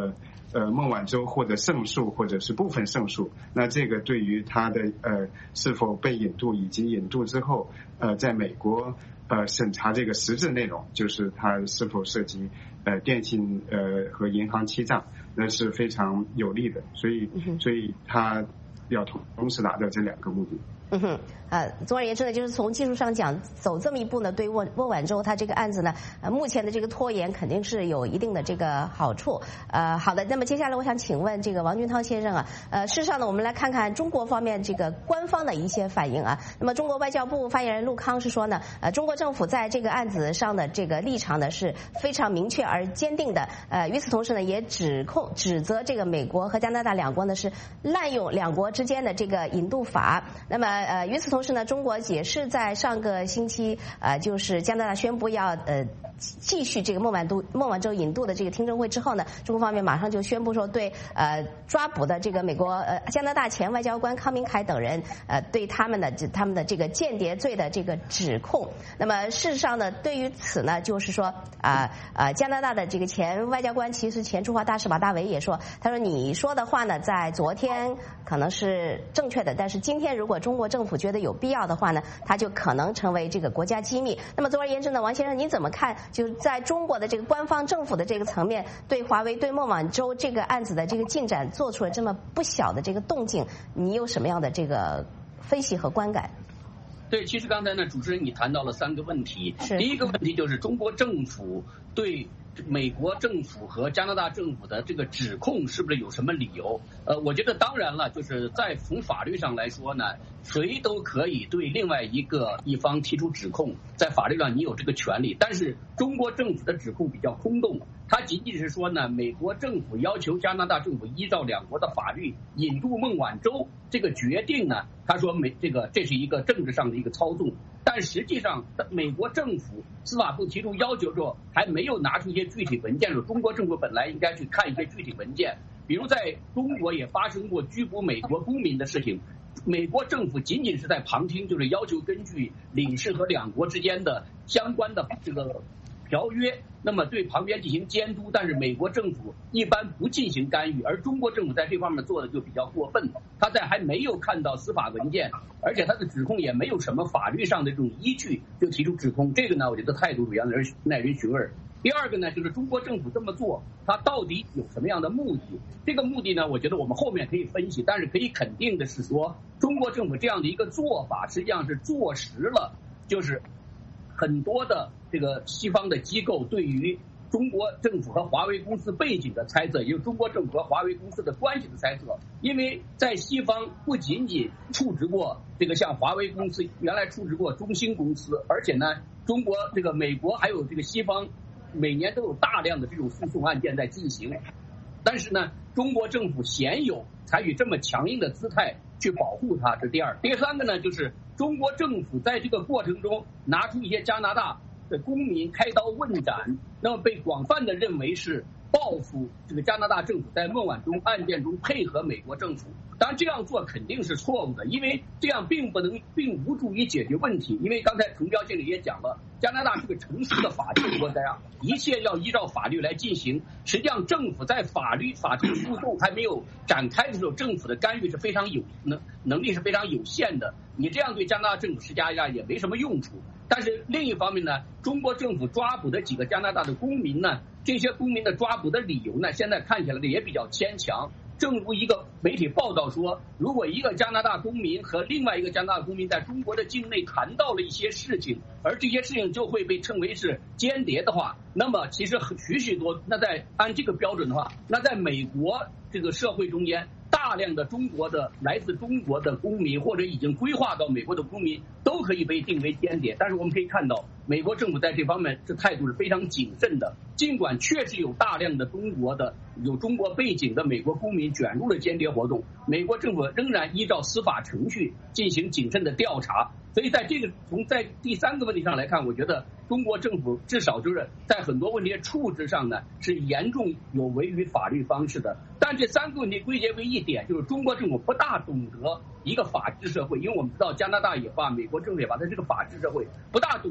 孟晚舟获得胜诉或者是部分胜诉，那这个对于他的是否被引渡以及引渡之后在美国审查这个实质内容，就是他是否涉及电信和银行欺诈，那是非常有利的，所以他要同时达到这2个目的。 总而言之呢，就是从技术上讲，走这么一步呢，对孟晚舟他这个案子呢，目前的这个拖延肯定是有一定的这个好处。好的，那么接下来我想请问这个王俊涛先生啊，事实上呢，我们来看看中国方面这个官方的一些反应啊。那么中国外交部发言人陆康是说呢，中国政府在这个案子上的这个立场呢是非常明确而坚定的。与此同时呢，也指责这个美国和加拿大两国呢是滥用两国之间的这个引渡法。那么与此同时呢，中国也是在上个星期就是加拿大宣布要继续这个孟晚舟引渡的这个听证会之后呢，中国方面马上就宣布说对抓捕的这个美国加拿大前外交官康明凯等人对他们的这个间谍罪的这个指控。那么事实上呢，对于此呢，就是说加拿大的这个前外交官，其实前驻华大使马大伟也说，他说你说的话呢，在昨天可能是正确的，但是今天如果中国政府觉得有必要的话呢，它就可能成为这个国家机密。那么总而言之呢，王先生您怎么看？就是在中国的这个官方政府的这个层面，对华为对孟晚舟这个案子的这个进展做出了这么不小的这个动静，你有什么样的这个分析和观感？ 对，其实刚才呢，主持人你谈到了3个问题。第一个问题就是中国政府对美国政府和加拿大政府的这个指控是不是有什么理由？我觉得当然了，就是在从法律上来说呢，谁都可以对另外一方提出指控，在法律上你有这个权利。但是中国政府的指控比较空洞，它仅仅是说呢，美国政府要求加拿大政府依照两国的法律引渡孟晚舟这个决定呢，他说这是一个政治上的一个操纵。但实际上，美国政府司法部提出要求之后，还没有拿出一些具体文件。中国政府本来应该去看一些具体文件，比如在中国也发生过拘捕美国公民的事情，美国政府仅仅是在旁听，就是要求根据领事和两国之间的相关的这个条约，那么对旁边进行监督，但是美国政府一般不进行干预，而中国政府在这方面做的就比较过分，他在还没有看到司法文件，而且他的指控也没有什么法律上的这种依据就提出指控，这个呢，我觉得态度比较耐人寻味。第二个呢，就是中国政府这么做，它到底有什么样的目的？这个目的呢，我觉得我们后面可以分析，但是可以肯定的是说，中国政府这样的一个做法，实际上是坐实了，就是很多的这个西方的机构对于中国政府和华为公司背景的猜测，也就是中国政府和华为公司的关系的猜测。因为在西方不仅仅处置过这个像华为公司，原来处置过中兴公司，而且呢，中国这个美国还有这个西方每年都有大量的这种诉讼案件在进行，但是呢，中国政府鲜有采取这么强硬的姿态去保护它，这是第二。第三个呢，就是中国政府在这个过程中拿出一些加拿大的公民开刀问斩，那么被广泛的认为是报复这个加拿大政府在孟晚舟案件中配合美国政府。当然这样做肯定是错误的，因为这样并无助于解决问题。因为刚才滕彪经理也讲了，加拿大是个成熟的法治国家，一切要依照法律来进行。实际上政府在法庭诉讼还没有展开的时候，政府的干预是非常能力是非常有限的，你这样对加拿大政府施加压力也没什么用处。但是另一方面呢，中国政府抓捕的几个加拿大的公民呢，这些公民的抓捕的理由呢，现在看起来也比较牵强。正如一个媒体报道说，如果一个加拿大公民和另外一个加拿大公民在中国的境内谈到了一些事情，而这些事情就会被称为是间谍的话，那么其实许多，那在按这个标准的话，那在美国这个社会中间，大量的来自中国的公民或者已经规划到美国的公民都可以被定为间谍。但是我们可以看到，美国政府在这方面这态度是非常谨慎的，尽管确实有大量的有中国背景的美国公民卷入了间谍活动，美国政府仍然依照司法程序进行谨慎的调查。所以在第三个问题上来看，我觉得中国政府至少就是在很多问题处置上呢是严重有违于法律方式的。但这3个问题归结为一点，就是中国政府不大懂得一个法治社会，因为我们知道加拿大也罢，美国政府也罢，它是个法治社会，不大懂得一个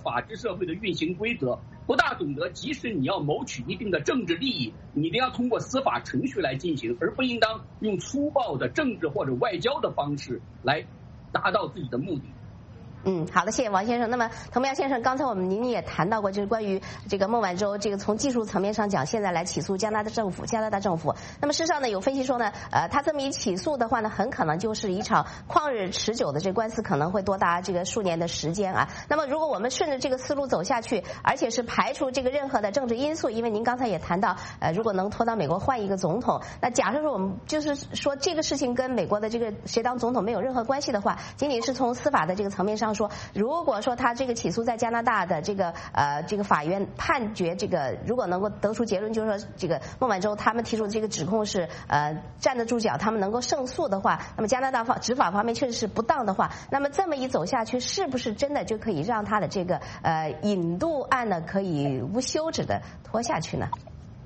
法治社会的运行规则，不大懂得即使你要谋取一定的政治利益，你一定要通过司法程序来进行，而不应当用粗暴的政治或者外交的方式来达到自己的目的。 好的，谢谢王先生。那么滕彪先生，刚才您也谈到过，就是关于这个孟晚舟，这个从技术层面上讲，现在来起诉加拿大政府。那么事实上呢，有分析说呢，他这么一起诉的话呢，很可能就是一场旷日持久的这官司，可能会多达这个数年的时间啊。那么如果我们顺着这个思路走下去，而且是排除这个任何的政治因素，因为您刚才也谈到，如果能拖到美国换一个总统，那假设说我们就是说这个事情跟美国的这个谁当总统没有任何关系的话，仅仅是从司法的这个层面上说，如果说他这个起诉在加拿大的这个法院判决这个，如果能够得出结论，就是说这个孟晚舟他们提出的这个指控是站得住脚，他们能够胜诉的话，那么加拿大执法方面确实是不当的话，那么这么一走下去，是不是真的就可以让他的这个引渡案呢可以无休止的拖下去呢？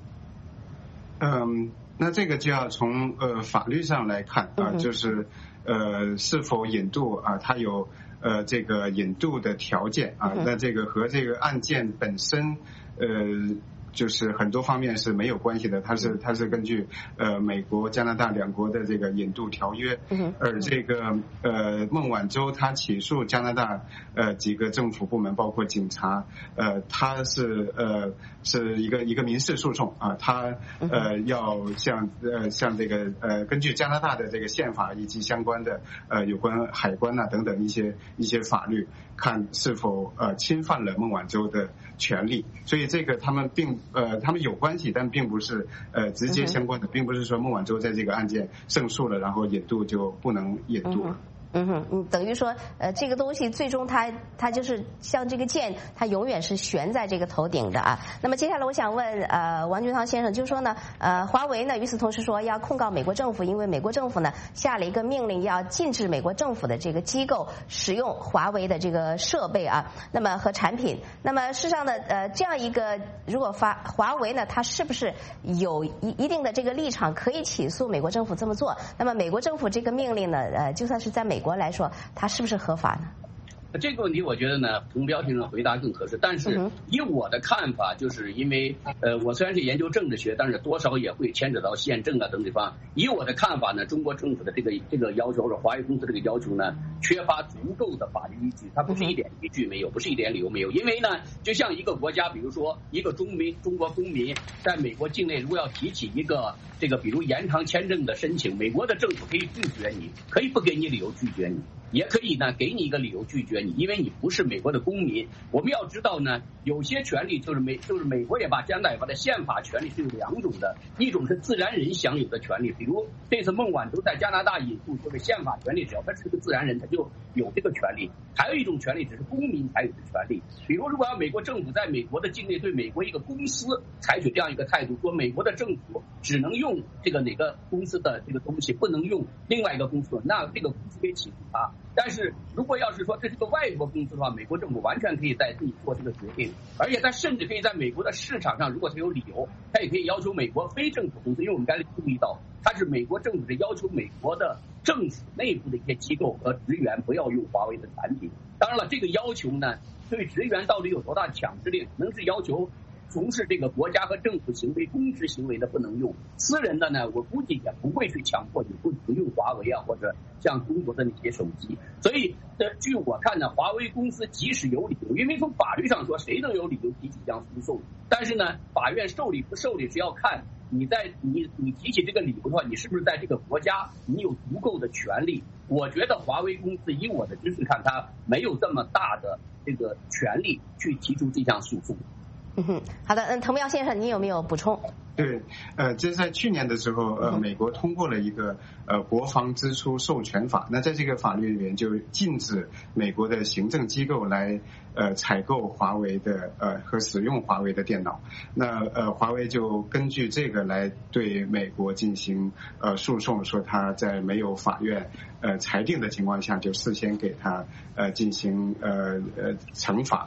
那这个就要从法律上来看啊，就是是否引渡啊，它有这个引渡的条件啊，那这个和这个案件本身就是很多方面是没有关系的，它是根据美国加拿大两国的这个引渡条约，而这个孟晚舟他起诉加拿大几个政府部门，包括警察，他是一个民事诉讼啊，他要像这个根据加拿大的这个宪法以及相关的有关海关啊等等一些法律，看是否侵犯了孟晚舟的权利，所以这个他们有关系，但并不是直接相关的，并不是说孟晚舟在这个案件胜诉了，然后引渡就不能引渡了。 等于说这个东西最终它就是像这个剑，它永远是悬在这个头顶的啊。那么接下来我想问王俊涛先生，就是说呢华为呢与此同时说要控告美国政府，因为美国政府呢下了一个命令，要禁止美国政府的这个机构使用华为的这个设备啊，那么和产品。那么事实上呢这样一个如果华为呢它是不是有一定的这个立场可以起诉美国政府这么做？那么美国政府这个命令呢就算是在美国来说，它是不是合法呢？ 这个问题我觉得呢，滕彪先生回答更合适。但是以我的看法，就是因为我虽然是研究政治学，但是多少也会牵扯到宪政啊等地方。以我的看法呢，中国政府的这个要求，或者华为公司这个要求呢，缺乏足够的法律依据，它不是一点依据没有，不是一点理由没有。因为呢，就像一个国家，比如说一个中国公民在美国境内，如果要提起一个这个比如延长签证的申请，美国的政府可以拒绝你，可以不给你理由拒绝你，也可以呢给你一个理由拒绝你，因为你不是美国的公民。我们要知道呢，有些权利就是美国也把加拿大也把的宪法权利是有两种的，一种是自然人享有的权利，比如这次孟晚舟在加拿大引渡就是宪法权利，只要他是个自然人，他就有这个权利。还有一种权利只是公民才有的权利，比如如果要美国政府在美国的境内对美国一个公司采取这样一个态度，说美国的政府只能用这个哪个公司的这个东西，不能用另外一个公司，那这个公司可以起诉他。但是如果要是说这是个外国公司的话，美国政府完全可以在自己做这个决定，而且他甚至可以在美国的市场上，如果他有理由，他也可以要求美国非政府公司，因为我们刚才注意到，他是美国政府是要求美国的政府内部的一些机构和职员不要用华为的产品。当然了，这个要求呢，对职员到底有多大强制力？可能是要求从事这个国家和政府行为、公职行为的不能用，私人的呢，我估计也不会去强迫你不用华为啊，或者像中国的那些手机。所以据我看呢，华为公司即使有理由，因为从法律上说谁都有理由提起这样诉讼，但是呢，法院受理不受理是要看你提起这个理由的话，你是不是在这个国家你有足够的权利。我觉得华为公司以我的知识看，它没有这么大的这个权利去提出这项诉讼。 好的，滕彪先生，你有没有补充？ 对，这是在去年的时候，美国通过了一个国防支出授权法。那在这个法律里面就禁止美国的行政机构来采购华为的和使用华为的电脑。那华为就根据这个来对美国进行诉讼，说他在没有法院裁定的情况下就事先给他进行惩罚。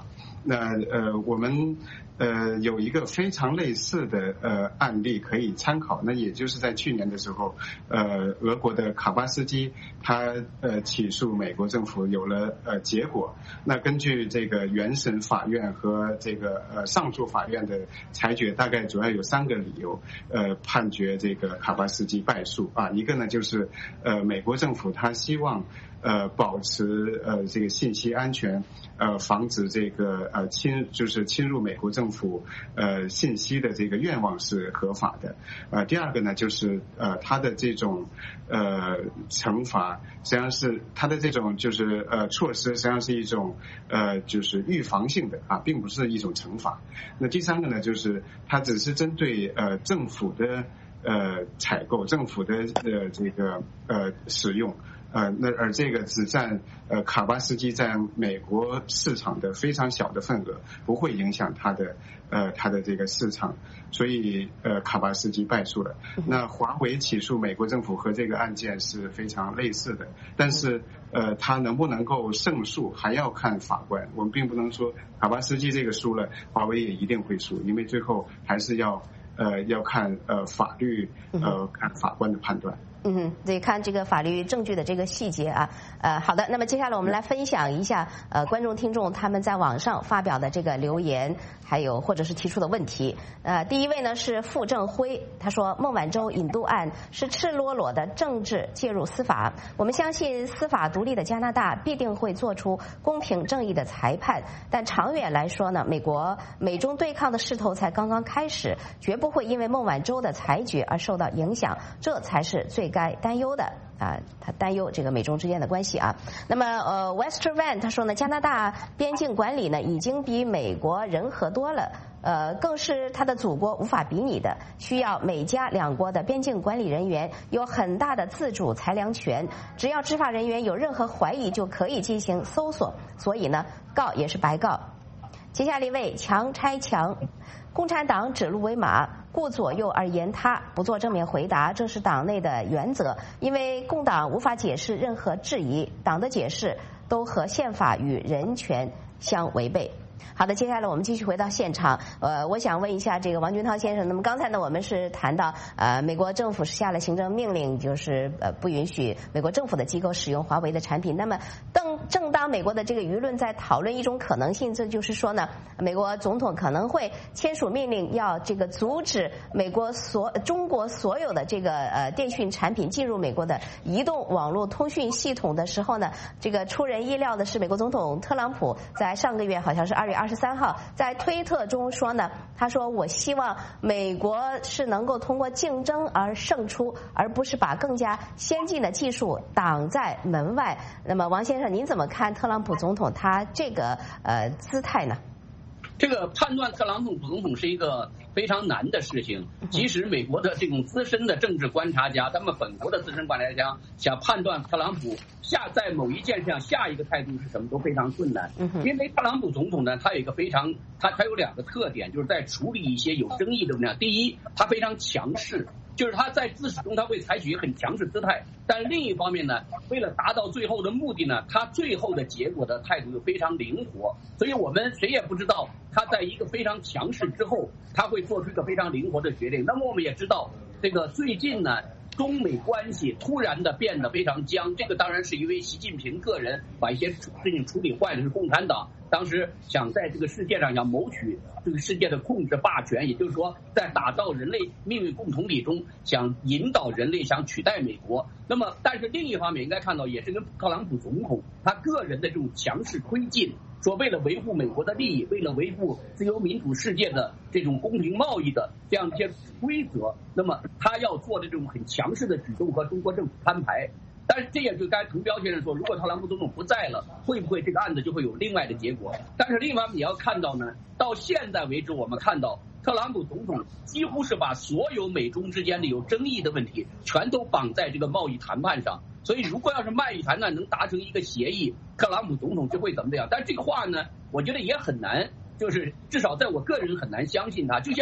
那我们有一个非常类似的案例可以参考，那也就是在去年的时候，俄国的卡巴斯基他起诉美国政府有了结果。那根据这个原审法院和这个上诉法院的裁决，大概主要有3个理由判决这个卡巴斯基败诉啊。一个呢就是美国政府他希望保持这个信息安全，防止这个侵入美国政府信息的这个愿望是合法的。第二个呢就是他的这种惩罚实际上是他的这种就是措施实际上是一种就是预防性的啊，并不是一种惩罚。那第3个呢就是他只是针对政府的采购，政府的这个使用。而这个只占卡巴斯基在美国市场的非常小的份额，不会影响他的这个市场，所以卡巴斯基败诉了。那华为起诉美国政府和这个案件是非常类似的，但是他能不能够胜诉还要看法官，我们并不能说卡巴斯基这个输了，华为也一定会输，因为最后还是要看法律看法官的判断。 得看这个法律证据的这个细节啊。好的，那么接下来我们来分享一下观众听众他们在网上发表的这个留言，还有或者是提出的问题。第一位呢是傅正辉，他说孟晚舟引渡案是赤裸裸的政治介入司法，我们相信司法独立的加拿大必定会做出公平正义的裁判，但长远来说呢，美中对抗的势头才刚刚开始，绝不会因为孟晚舟的裁决而受到影响，这才是最该担忧的啊。他担忧这个美中之间的关系啊。那么Wester Van 他说呢，加拿大边境管理呢已经比美国人和多了，更是他的祖国无法比拟的，需要美加两国的边境管理人员有很大的自主裁量权，只要执法人员有任何怀疑就可以进行搜索，所以呢告也是白告。接下来一位强拆墙，共产党指鹿为马，顾左右而言他，不做正面回答，这是党内的原则，因为共党无法解释任何质疑，党的解释都和宪法与人权相违背。好的，接下来我们继续回到现场。我想问一下这个王军涛先生，那么刚才呢我们是谈到美国政府是下了行政命令，就是不允许美国政府的机构使用华为的产品。那么正当美国的这个舆论在讨论一种可能性，这就是说呢，美国总统可能会签署命令，要这个阻止中国所有的这个电讯产品进入美国的移动网络通讯系统的时候呢，这个出人意料的是，美国总统特朗普在上个月好像是2月23号在推特中说呢，他说我希望美国是能够通过竞争而胜出，而不是把更加先进的技术挡在门外。那么王先生，您怎么看特朗普总统他这个姿态呢？ 这个判断特朗普总统是一个非常难的事情，即使美国的这种资深的政治观察家，他们本国的资深观察家想判断特朗普在某一件事上下一个态度是什么都非常困难。因为特朗普总统呢，他有一个他有2个特点，就是在处理一些有争议的问题。第一，他非常强势，就是他在自始中他会采取很强势姿态，但另一方面呢，为了达到最后的目的呢，他最后的结果的态度又非常灵活。所以我们谁也不知道他在一个非常强势之后，他会做出一个非常灵活的决定。那么我们也知道，这个最近呢，中美关系突然的变得非常僵，这个当然是因为习近平个人把一些事情处理坏了，是共产党当时想在这个世界上想谋取这个世界的控制霸权，也就是说在打造人类命运共同体中想引导人类想取代美国。那么但是另一方面应该看到，也是跟特朗普总统他个人的这种强势推进，说为了维护美国的利益，为了维护自由民主世界的这种公平贸易的这样一些规则，那么他要做的这种很强势的举动和中国政府摊牌。但是这也就刚才滕彪先生说，如果特朗普总统不在了，会不会这个案子就会有另外的结果？但是另外你要看到呢，到现在为止我们看到特朗普总统几乎是把所有美中之间的有争议的问题全都绑在这个贸易谈判上。所以如果要是贸易谈判能达成一个协议，特朗普总统就会怎么样？但这个话呢，我觉得也很难，就是至少在我个人很难相信他。就像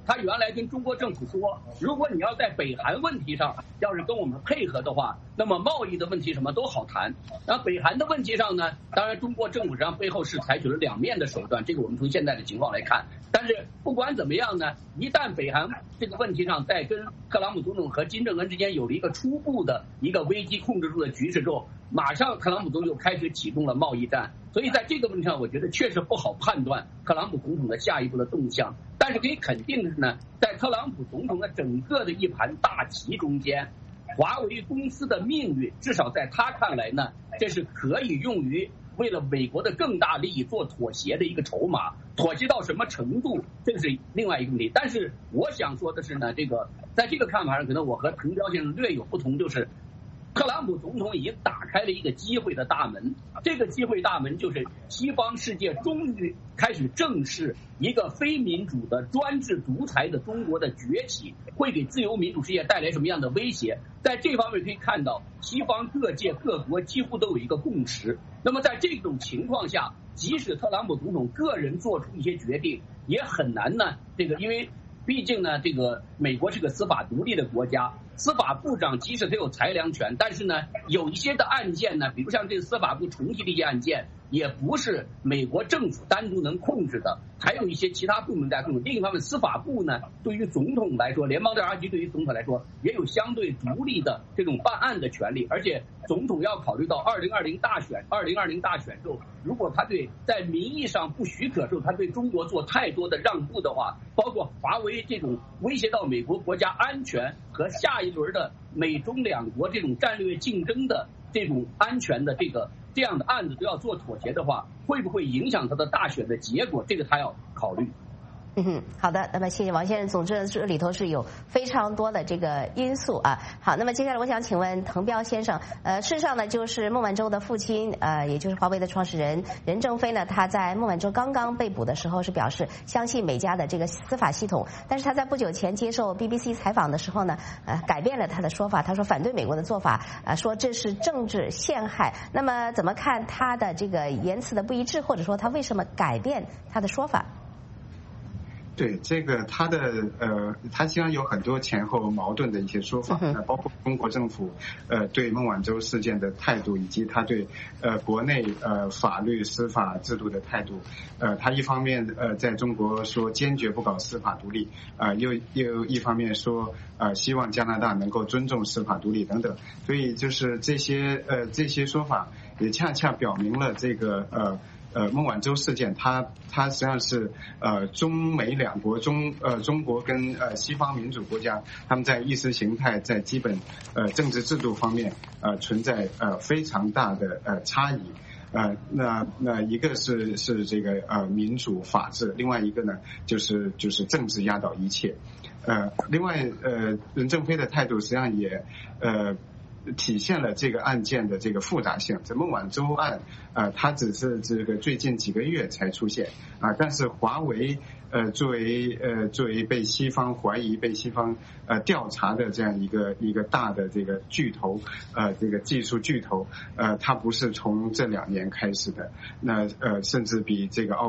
他原来跟中国政府说，如果你要在北韩问题上要是跟我们配合的话，那么贸易的问题什么都好谈。然后北韩的问题上呢，当然中国政府上背后是采取了两面的手段，这个我们从现在的情况来看。但是不管怎么样呢，一旦北韩这个问题上在跟特朗普总统和金正恩之间有了一个初步的一个危机控制住的局势之后，马上特朗普总统就开始启动了贸易战。所以在这个问题上，我觉得确实不好判断特朗普总统的下一步的动向。但是可以肯定的是呢，在特朗普总统的整个的一盘大棋中间，华为公司的命运至少在他看来呢，这是可以用于为了美国的更大利益做妥协的一个筹码。妥协到什么程度，这个是另外一个问题。但是我想说的是呢，在这个看法上，可能我和滕彪先生略有不同，就是特朗普总统已经打开了一个机会的大门，这个机会大门就是西方世界终于开始正视一个非民主的专制独裁的中国的崛起会给自由民主世界带来什么样的威胁。在这方面可以看到，西方各界各国几乎都有一个共识。那么在这种情况下，即使特朗普总统个人做出一些决定，也很难呢，因为毕竟呢，美国是个司法独立的国家，司法部长即使他有裁量权，但是呢，有一些的案件呢，比如像这个司法部重提的一些案件，也不是美国政府单独能控制的，还有一些其他部门在控制。另一方面，司法部呢，对于总统来说，联邦调查局对于总统来说，也有相对独立的这种办案的权利。而且总统要考虑到2020大选之后，如果他在民意上不许可之后，他对中国做太多的让步的话，包括华为这种威胁到美国国家安全和下一轮的美中两国这种战略竞争的这种安全的这样的案子都要做妥协的话，会不会影响他的大选的结果？这个他要考虑。 好的，那么谢谢王先生。总之这里头是有非常多的这个因素啊。好，那么接下来我想请问滕彪先生，事实上呢，就是孟晚舟的父亲，也就是华为的创始人任正非呢，他在孟晚舟刚刚被捕的时候是表示相信美加的这个司法系统，但是他在不久前接受 BBC 采访的时候呢，改变了他的说法，他说反对美国的做法，说这是政治陷害。那么怎么看他的这个言辞的不一致，或者说他为什么改变他的说法？ 对，这个他实际上有很多前后矛盾的一些说法，包括中国政府对孟晚舟事件的态度，以及他对国内法律司法制度的态度。他一方面在中国说坚决不搞司法独立，又一方面说希望加拿大能够尊重司法独立等等。所以就是这些说法也恰恰表明了这个孟晚舟事件，它实际上是中美两国中国跟西方民主国家，他们在意识形态、在基本政治制度方面存在非常大的差异。那一个是这个民主法治，另外一个呢就是政治压倒一切。另外任正非的态度实际上也体现了这个案件的这个复杂性。这孟晚舟案它只是这个最近几个月才出现但是华为作为被西方怀疑、被西方调查的这样一个大的这个巨头，这个技术巨头，它不是从这2年开始的，那甚至比这个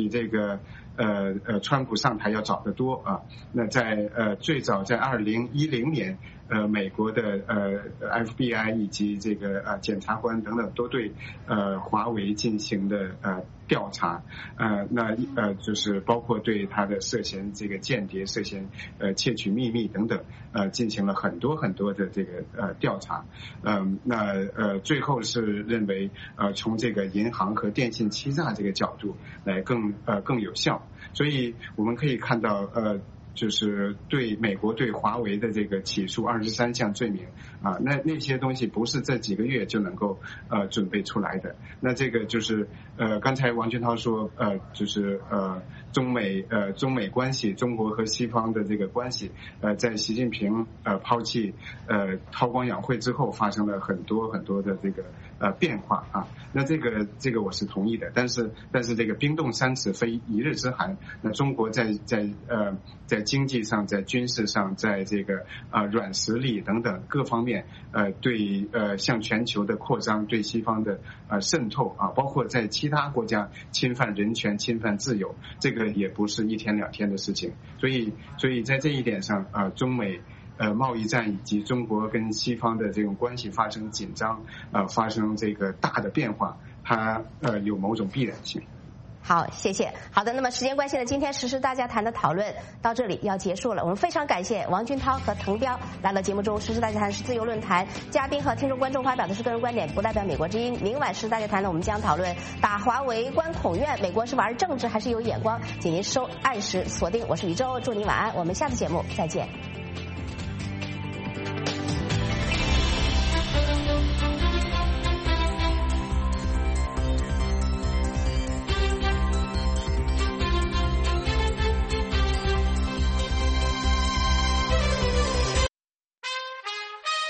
川普上台要早得多啊。那最早在2010年。美国的FBI 以及这个检察官等等都对华为进行的调查，就是包括对他的涉嫌这个间谍、涉嫌窃取秘密等等进行了很多的这个调查。最后是认为从这个银行和电信欺诈这个角度来更有效。所以我们可以看到就是对美国对华为的这个起诉23项罪名那些东西不是这几个月就能够准备出来的。那这个就是刚才王俊涛说就是中美关系，中国和西方的这个关系在习近平抛弃韬光养晦之后发生了很多的这个变化那这个我是同意的，但是这个冰冻三尺非一日之寒。那中国在经济上、在军事上、在这个软实力等等各方面，对向全球的扩张、对西方的渗透啊，包括在其他国家侵犯人权、侵犯自由，这个也不是一天两天的事情。所以在这一点上，中美贸易战以及中国跟西方的这种关系发生紧张，发生这个大的变化，它有某种必然性。 好，谢谢。好的，那么时间关系呢，今天时事大家谈的讨论到这里要结束了。我们非常感谢王俊涛和滕彪来到节目中。时事大家谈是自由论坛，嘉宾和听众观众发表的是个人观点，不代表美国之音。明晚时事大家谈呢，我们将讨论打华为、观孔院，美国是玩政治还是有眼光？请您按时锁定，我是宇宙，祝您晚安，我们下次节目再见。